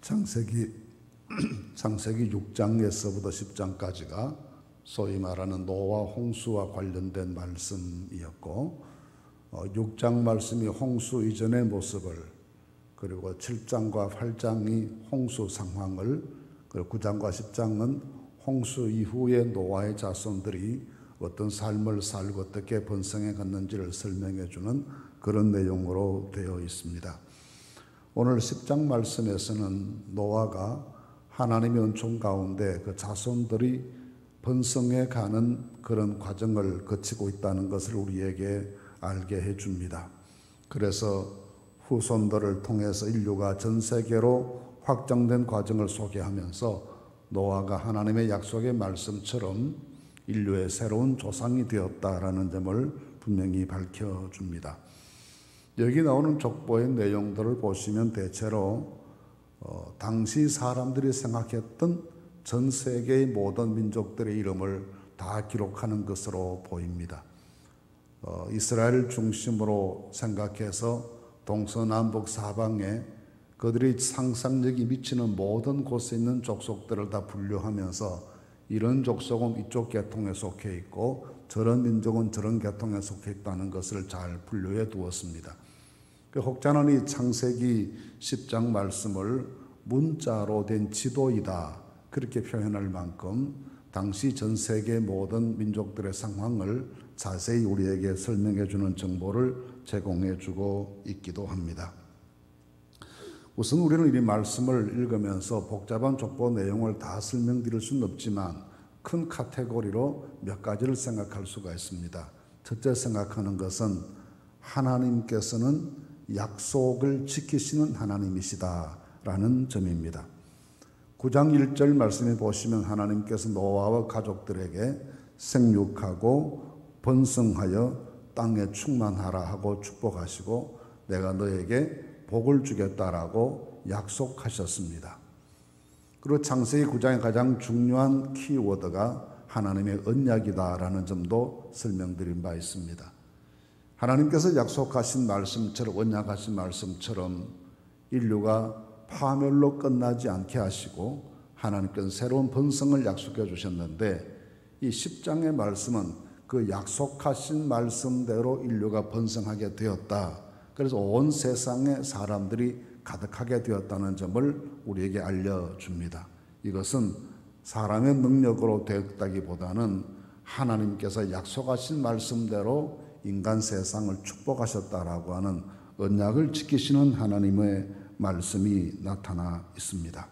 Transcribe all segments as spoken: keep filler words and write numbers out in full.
창세기 창세기 육 장에서부터 십 장까지가 소위 말하는 노아 홍수와 관련된 말씀이었고, 어, 육 장 말씀이 홍수 이전의 모습을, 그리고 칠 장과 팔 장이 홍수 상황을, 그리고 구 장과 십 장은 홍수 이후에 노아의 자손들이 어떤 삶을 살고 어떻게 번성해 갔는지를 설명해 주는 그런 내용으로 되어 있습니다. 오늘 십 장 말씀에서는 노아가 하나님의 은총 가운데 그 자손들이 번성해 가는 그런 과정을 거치고 있다는 것을 우리에게 알게 해줍니다. 그래서 후손들을 통해서 인류가 전 세계로 확장된 과정을 소개하면서 노아가 하나님의 약속의 말씀처럼 인류의 새로운 조상이 되었다라는 점을 분명히 밝혀줍니다. 여기 나오는 족보의 내용들을 보시면 대체로 어, 당시 사람들이 생각했던 전 세계의 모든 민족들의 이름을 다 기록하는 것으로 보입니다. 어, 이스라엘 중심으로 생각해서 동서남북 사방에 그들이 상상력이 미치는 모든 곳에 있는 족속들을 다 분류하면서 이런 족속은 이쪽 계통에 속해 있고 저런 민족은 저런 계통에 속해 있다는 것을 잘 분류해 두었습니다. 혹자는 이 창세기 십 장 말씀을 문자로 된 지도이다 그렇게 표현할 만큼 당시 전 세계 모든 민족들의 상황을 자세히 우리에게 설명해 주는 정보를 제공해 주고 있기도 합니다. 우선 우리는 이 말씀을 읽으면서 복잡한 족보 내용을 다 설명드릴 수는 없지만 큰 카테고리로 몇 가지를 생각할 수가 있습니다. 첫째 생각하는 것은 하나님께서는 약속을 지키시는 하나님이시다라는 점입니다. 구 장 일 절 말씀에 보시면 하나님께서 노아와 가족들에게 생육하고 번성하여 땅에 충만하라 하고 축복하시고 내가 너에게 복을 주겠다라고 약속하셨습니다. 그리고 창세기 구 장의 가장 중요한 키워드가 하나님의 언약이다라는 점도 설명드린 바 있습니다. 하나님께서 약속하신 말씀처럼, 언약하신 말씀처럼 인류가 파멸로 끝나지 않게 하시고 하나님께서 새로운 번성을 약속해 주셨는데 이 십 장의 말씀은 그 약속하신 말씀대로 인류가 번성하게 되었다. 그래서 온 세상에 사람들이 가득하게 되었다는 점을 우리에게 알려줍니다. 이것은 사람의 능력으로 되었다기보다는 하나님께서 약속하신 말씀대로 인간 세상을 축복하셨다라고 하는 언약을 지키시는 하나님의 말씀이 나타나 있습니다.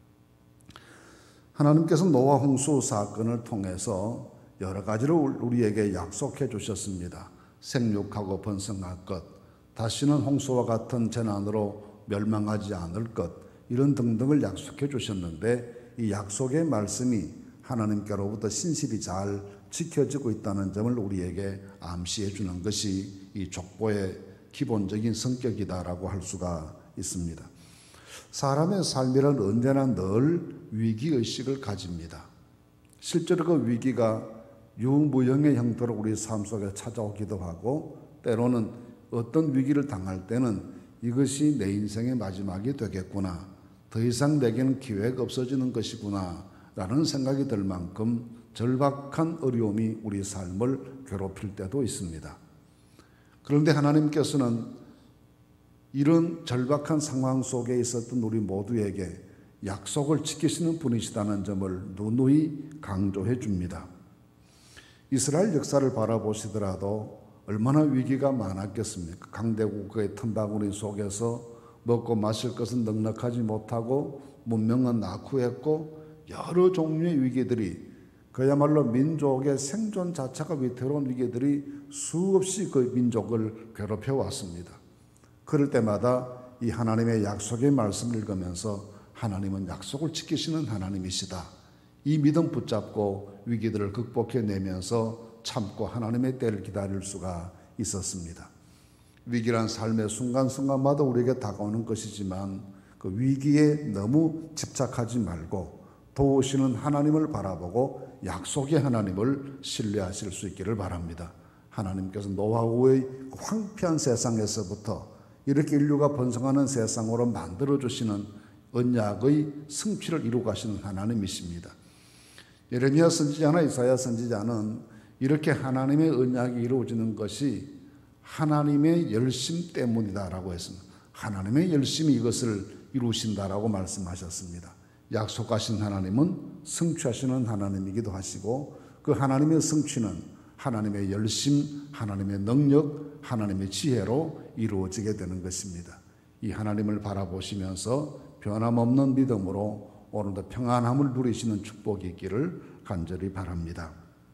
하나님께서 노아 홍수 사건을 통해서 여러 가지로 우리에게 약속해 주셨습니다. 생육하고 번성할 것, 다시는 홍수와 같은 재난으로 멸망하지 않을 것, 이런 등등을 약속해 주셨는데 이 약속의 말씀이 하나님께로부터 신실히 잘 지켜지고 있다는 점을 우리에게 암시해 주는 것이 이 족보의 기본적인 성격이다라고 할 수가 있습니다. 사람의 삶이란 언제나 늘 위기의식을 가집니다. 실제로 그 위기가 유무형의 형태로 우리 삶 속에 찾아오기도 하고 때로는 어떤 위기를 당할 때는 이것이 내 인생의 마지막이 되겠구나, 더 이상 내게는 기회가 없어지는 것이구나 라는 생각이 들 만큼 절박한 어려움이 우리 삶을 괴롭힐 때도 있습니다. 그런데 하나님께서는 이런 절박한 상황 속에 있었던 우리 모두에게 약속을 지키시는 분이시다는 점을 누누이 강조해 줍니다. 이스라엘 역사를 바라보시더라도 얼마나 위기가 많았겠습니까? 강대국의 틈바구니 속에서 먹고 마실 것은 넉넉하지 못하고 문명은 낙후했고 여러 종류의 위기들이, 그야말로 민족의 생존 자체가 위태로운 위기들이 수없이 그 민족을 괴롭혀 왔습니다. 그럴 때마다 이 하나님의 약속의 말씀을 읽으면서 하나님은 약속을 지키시는 하나님이시다, 이 믿음 붙잡고 위기들을 극복해내면서 참고 하나님의 때를 기다릴 수가 있었습니다. 위기란 삶의 순간순간마다 우리에게 다가오는 것이지만 그 위기에 너무 집착하지 말고 도우시는 하나님을 바라보고 약속의 하나님을 신뢰하실 수 있기를 바랍니다. 하나님께서 노아우의 황폐한 세상에서부터 이렇게 인류가 번성하는 세상으로 만들어주시는 언약의 성취를 이루어 가시는 하나님이십니다. 예레미야 선지자나 이사야 선지자는 이렇게 하나님의 언약이 이루어지는 것이 하나님의 열심 때문이다라고 했습니다. 하나님의 열심이 이것을 이루신다라고 말씀하셨습니다. 약속하신 하나님은 성취하시는 하나님이기도 하시고 그 하나님의 성취는 하나님의 열심, 하나님의 능력, 하나님의 지혜로 이루어지게 되는 것입니다. 이 하나님을 바라보시면서 변함없는 믿음으로 오늘도 평안함을 누리시는 축복이 있기를 간절히 바랍니다.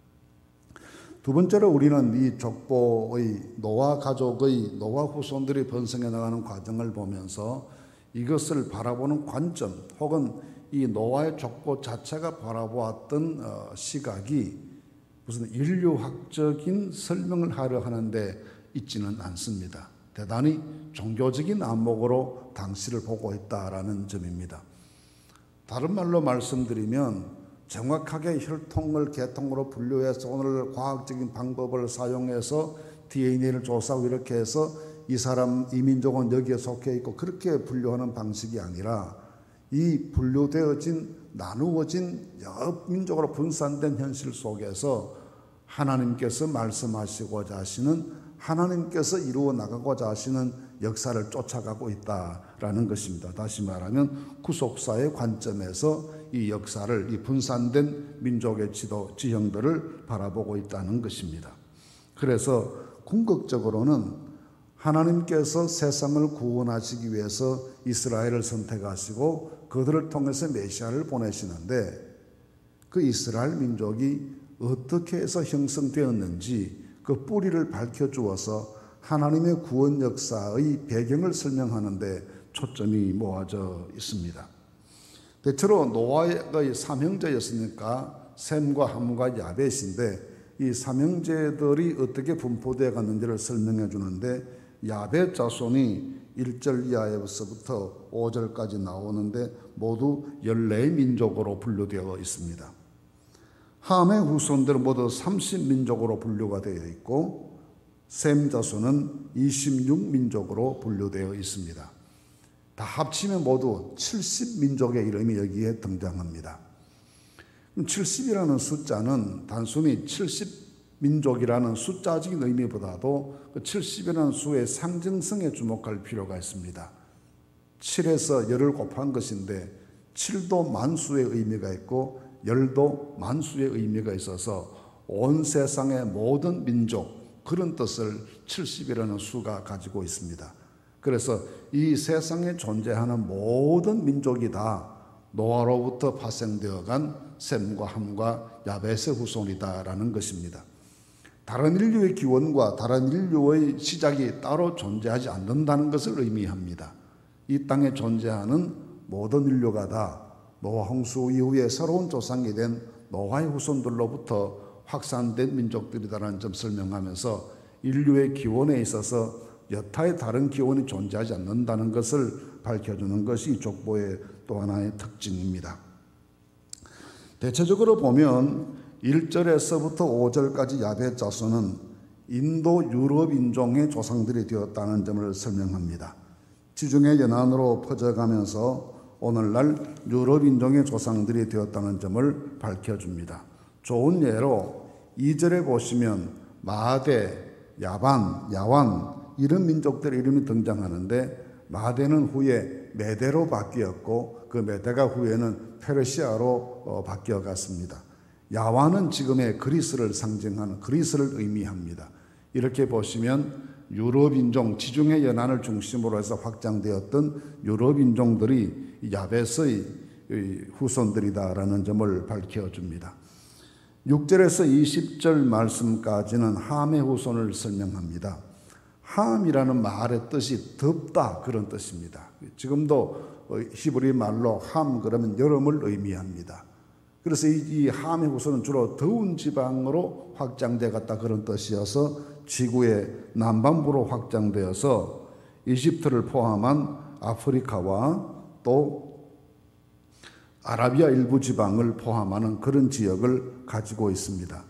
두 번째로 우리는 이 족보의 노아 가족의 노아 후손들이 번성해 나가는 과정을 보면서 이것을 바라보는 관점 혹은 이 노아의 족보 자체가 바라보았던 시각이 무슨 인류학적인 설명을 하려 하는데 있지는 않습니다. 대단히 종교적인 안목으로 당시를 보고 있다라는 점입니다. 다른 말로 말씀드리면 정확하게 혈통을 계통으로 분류해서 오늘 과학적인 방법을 사용해서 디엔에이를 조사하고 이렇게 해서 이 사람, 이 민족은 여기에 속해 있고 그렇게 분류하는 방식이 아니라 이 분류되어진 나누어진 여러 민족으로 분산된 현실 속에서 하나님께서 말씀하시고자 하시는 하나님께서 이루어 나가고자 하시는 역사를 쫓아가고 있다라는 것입니다. 다시 말하면 구속사의 관점에서 이 역사를, 이 분산된 민족의 지도, 지형들을 바라보고 있다는 것입니다. 그래서 궁극적으로는 하나님께서 세상을 구원하시기 위해서 이스라엘을 선택하시고 그들을 통해서 메시아를 보내시는데 그 이스라엘 민족이 어떻게 해서 형성되었는지 그 뿌리를 밝혀주어서 하나님의 구원 역사의 배경을 설명하는데 초점이 모아져 있습니다. 대체로 노아의 삼형제였으니까 셈과 함과 야벳인데 이 삼형제들이 어떻게 분포되어 갔는지를 설명해 주는데 야벳 자손이 일 절 이하에서부터 오 절까지 나오는데 모두 열네 민족으로 분류되어 있습니다. 함의 후손들은 모두 삼십 민족으로 분류가 되어 있고 셈 자손은 이십육 민족으로 분류되어 있습니다. 다 합치면 모두 칠십 민족의 이름이 여기에 등장합니다. 칠십이라는 숫자는 단순히 칠십 민족이라는 숫자적인 의미보다도 그 칠십이라는 수의 상징성에 주목할 필요가 있습니다. 칠에서 열을 곱한 것인데 칠도 만수의 의미가 있고 열도 만수의 의미가 있어서 온 세상의 모든 민족 그런 뜻을 칠십이라는 수가 가지고 있습니다. 그래서 이 세상에 존재하는 모든 민족이 다 노아로부터 파생되어 간 셈과 함과 야벳의 후손이다라는 것입니다. 다른 인류의 기원과 다른 인류의 시작이 따로 존재하지 않는다는 것을 의미합니다. 이 땅에 존재하는 모든 인류가 다 노아 홍수 이후에 새로운 조상이 된 노아의 후손들로부터 확산된 민족들이다라는 점 설명하면서 인류의 기원에 있어서 여타의 다른 기원이 존재하지 않는다는 것을 밝혀주는 것이 이 족보의 또 하나의 특징입니다. 대체적으로 보면 일 절에서부터 오 절까지 야벳 자손은 인도 유럽 인종의 조상들이 되었다는 점을 설명합니다. 지중해 연안으로 퍼져가면서 오늘날 유럽 인종의 조상들이 되었다는 점을 밝혀줍니다. 좋은 예로 이 절에 보시면 마대, 야반, 야완 이런 민족들의 이름이 등장하는데 마대는 후에 메대로 바뀌었고 그 메대가 후에는 페르시아로 바뀌어갔습니다. 야완은 지금의 그리스를 상징하는 그리스를 의미합니다. 이렇게 보시면 유럽 인종, 지중해 연안을 중심으로 해서 확장되었던 유럽 인종들이 야벳의 후손들이다라는 점을 밝혀줍니다. 육 절에서 이십 절 말씀까지는 함의 후손을 설명합니다. 함이라는 말의 뜻이 덥다 그런 뜻입니다. 지금도 히브리 말로 함 그러면 여름을 의미합니다. 그래서 이, 이 함의 후손은 주로 더운 지방으로 확장되어 갔다 그런 뜻이어서 지구의 남반부로 확장되어서 이집트를 포함한 아프리카와 또 아라비아 일부 지방을 포함하는 그런 지역을 가지고 있습니다.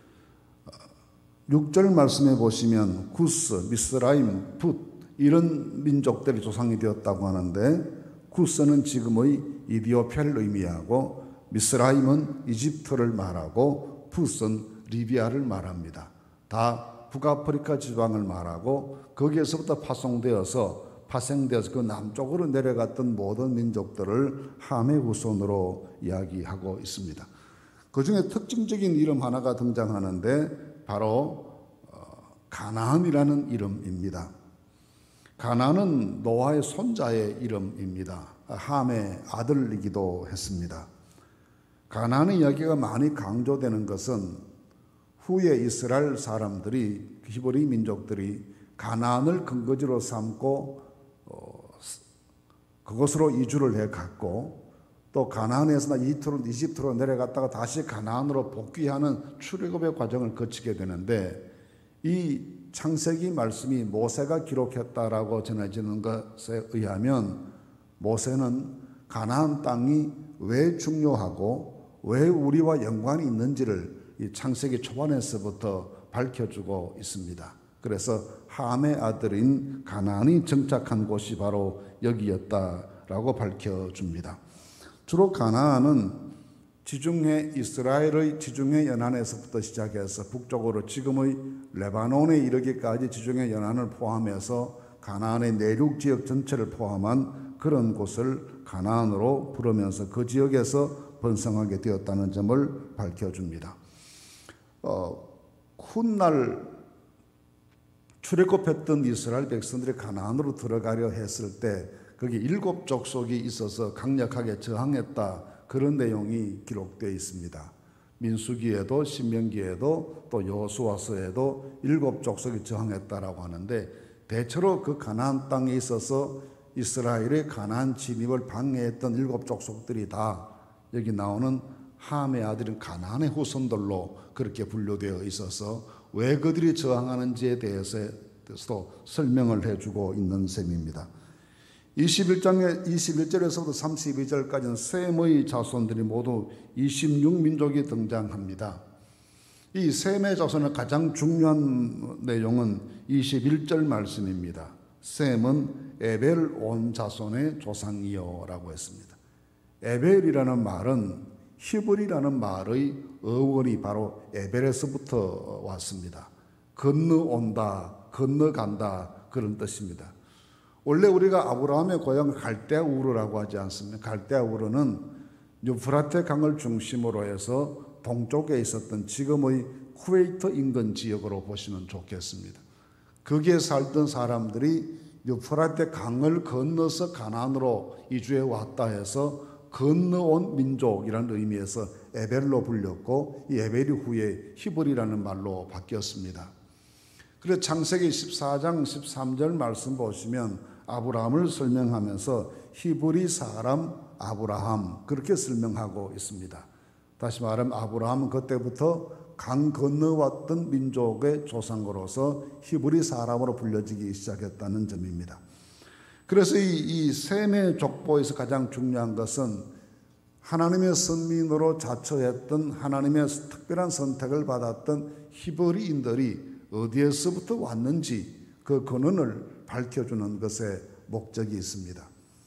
육 절 말씀해 보시면 구스, 미스라임, 붓 이런 민족들이 조상이 되었다고 하는데 쿠스는 지금의 이디오피아를 의미하고 미스라임은 이집트를 말하고 푸스는 리비아를 말합니다. 다 북아프리카 지방을 말하고 거기에서부터 파송되어서 파생되어서 그 남쪽으로 내려갔던 모든 민족들을 함의 후손으로 이야기하고 있습니다. 그 중에 특징적인 이름 하나가 등장하는데 바로 가나안이라는 이름입니다. 가나안은 노아의 손자의 이름입니다. 함의 아들이기도 했습니다. 가나안의 이야기가 많이 강조되는 것은 후에 이스라엘 사람들이 히브리 민족들이 가나안을 근거지로 삼고 어, 그곳으로 이주를 해 갔고 또 가나안에서 이집트로, 이집트로 내려갔다가 다시 가나안으로 복귀하는 출애굽의 과정을 거치게 되는데 이 창세기 말씀이 모세가 기록했다라고 전해지는 것에 의하면 모세는 가나안 땅이 왜 중요하고 왜 우리와 연관이 있는지를 이 창세기 초반에서부터 밝혀주고 있습니다. 그래서 함의 아들인 가나안이 정착한 곳이 바로 여기였다라고 밝혀줍니다. 주로 가나안은 지중해 이스라엘의 지중해 연안에서부터 시작해서 북쪽으로 지금의 레바논에 이르기까지 지중해 연안을 포함해서 가나안의 내륙 지역 전체를 포함한 그런 곳을 가나안으로 부르면서 그 지역에서 번성하게 되었다는 점을 밝혀줍니다. 어, 훗날 출애굽했던 이스라엘 백성들이 가나안으로 들어가려 했을 때 거기 일곱 족속이 있어서 강력하게 저항했다. 그런 내용이 기록되어 있습니다. 민수기에도 신명기에도 또 여호수아서에도 일곱 족속이 저항했다라고 하는데 대체로 그 가나안 땅에 있어서 이스라엘의 가나안 진입을 방해했던 일곱 족속들이 다 여기 나오는 함의 아들인 가나안의 후손들로 그렇게 분류되어 있어서 왜 그들이 저항하는지에 대해서도 설명을 해주고 있는 셈입니다. 이십일 장의 이십일 절에서부터 삼십이 절까지는 셈의 자손들이 모두 이십육 민족이 등장합니다. 이 셈의 자손의 가장 중요한 내용은 이십일 절 말씀입니다. 셈은 에벨 온 자손의 조상이요 라고 했습니다. 에벨이라는 말은 히브리라는 말의 어원이 바로 에벨에서부터 왔습니다. 건너온다, 건너간다 그런 뜻입니다. 원래 우리가 아브라함의 고향 갈대아 우르라고 하지 않습니까? 갈대아 우르는 유프라테 강을 중심으로 해서 동쪽에 있었던 지금의 쿠웨이트 인근 지역으로 보시면 좋겠습니다. 거기에 살던 사람들이 유프라테 강을 건너서 가나안으로 이주해 왔다 해서 건너온 민족이라는 의미에서 에벨로 불렸고 이 에벨이 후에 히브리라는 말로 바뀌었습니다. 그래서 창세기 십사 장 십삼 절 말씀 보시면 아브라함을 설명하면서 히브리 사람 아브라함 그렇게 설명하고 있습니다. 다시 말하면 아브라함은 그때부터 강 건너왔던 민족의 조상으로서 히브리 사람으로 불려지기 시작했다는 점입니다. 그래서 이, 이 셈의 족보에서 가장 중요한 것은 하나님의 선민으로 자처했던 하나님의 특별한 선택을 받았던 히브리인들이 어디에서부터 왔는지 그 근원을 밝혀주는 것에 목적이 있습니다.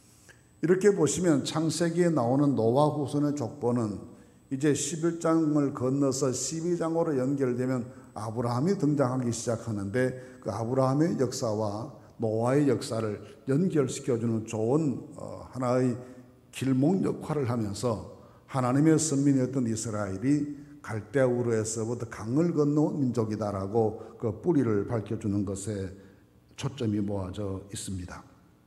이렇게 보시면 창세기에 나오는 노아 후손의 족보는 이제 십일 장을 건너서 십이 장으로 연결되면 아브라함이 등장하기 시작하는데 그 아브라함의 역사와 노아의 역사를 연결시켜주는 좋은 하나의 길목 역할을 하면서 하나님의 선민이었던 이스라엘이 갈대아 우르에서부터 강을 건너온 민족이다라고 그 뿌리를 밝혀주는 것에 초점이 모아져 있습니다.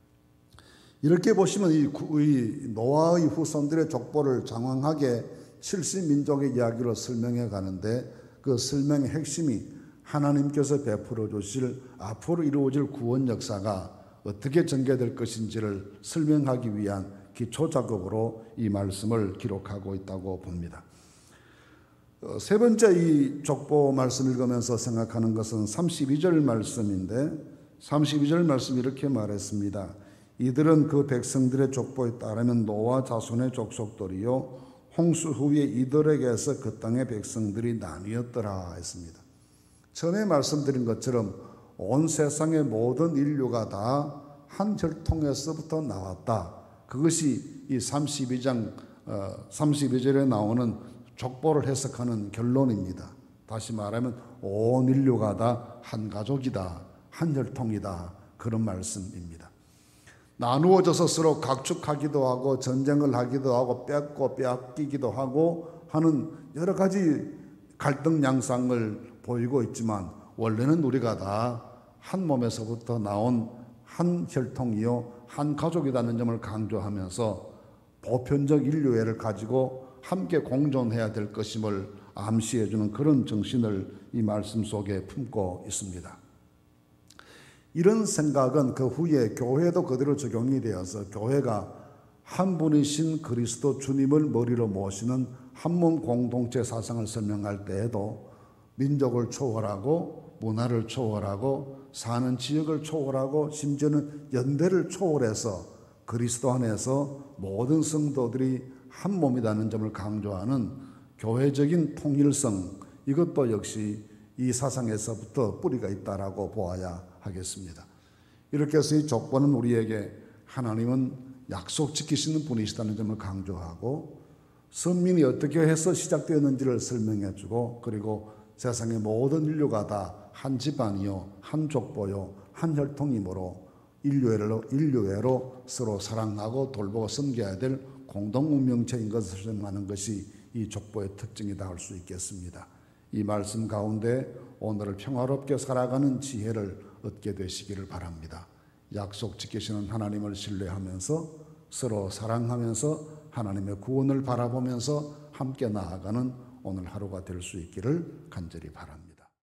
이렇게 보시면 이 노아의 후손들의 족보를 장황하게 칠십 민족의 이야기로 설명해 가는데 그 설명의 핵심이 하나님께서 베풀어 주실 앞으로 이루어질 구원 역사가 어떻게 전개될 것인지를 설명하기 위한 기초 작업으로 이 말씀을 기록하고 있다고 봅니다. 세 번째 이 족보 말씀 읽으면서 생각하는 것은 삼십이 절 말씀인데 삼십이 절 말씀 이렇게 말했습니다. 이들은 그 백성들의 족보에 따르면 노아 자손의 족속들이요 홍수 후에 이들에게서 그 땅의 백성들이 나뉘었더라 했습니다. 전에 말씀드린 것처럼 온 세상의 모든 인류가 다 한 혈통에서부터 나왔다. 그것이 이 삼십이 장 삼십이 절에 나오는 족보를 해석하는 결론입니다. 다시 말하면 온 인류가 다 한 가족이다, 한 혈통이다, 그런 말씀입니다. 나누어져서 서로 각축하기도 하고 전쟁을 하기도 하고 뺏고 빼앗기기도 하고 하는 여러 가지 갈등 양상을 보이고 있지만 원래는 우리가 다 한 몸에서부터 나온 한 혈통이요 한 가족이라는 점을 강조하면서 보편적 인류애를 가지고 함께 공존해야 될 것임을 암시해주는 그런 정신을 이 말씀 속에 품고 있습니다. 이런 생각은 그 후에 교회도 그대로 적용이 되어서 교회가 한 분이신 그리스도 주님을 머리로 모시는 한몸 공동체 사상을 설명할 때에도 민족을 초월하고 문화를 초월하고 사는 지역을 초월하고 심지어는 연대를 초월해서 그리스도 안에서 모든 성도들이 한 몸이라는 점을 강조하는 교회적인 통일성, 이것도 역시 이 사상에서부터 뿌리가 있다라고 보아야 하겠습니다. 이렇게 해서 이 족보는 우리에게 하나님은 약속 지키시는 분이시다는 점을 강조하고 선민이 어떻게 해서 시작되었는지를 설명해 주고 그리고 세상의 모든 인류가 다 한 집안이요 한 족보요 한 혈통이므로 인류애로, 인류애로 서로 사랑하고 돌보고 섬겨야 될 공동 운명체인 것을 설명하는 것이 이 족보의 특징이다 할 수 있겠습니다. 이 말씀 가운데 오늘을 평화롭게 살아가는 지혜를 얻게 되시기를 바랍니다. 약속 지키시는 하나님을 신뢰하면서 서로 사랑하면서 하나님의 구원을 바라보면서 함께 나아가는 오늘 하루가 될 수 있기를 간절히 바랍니다.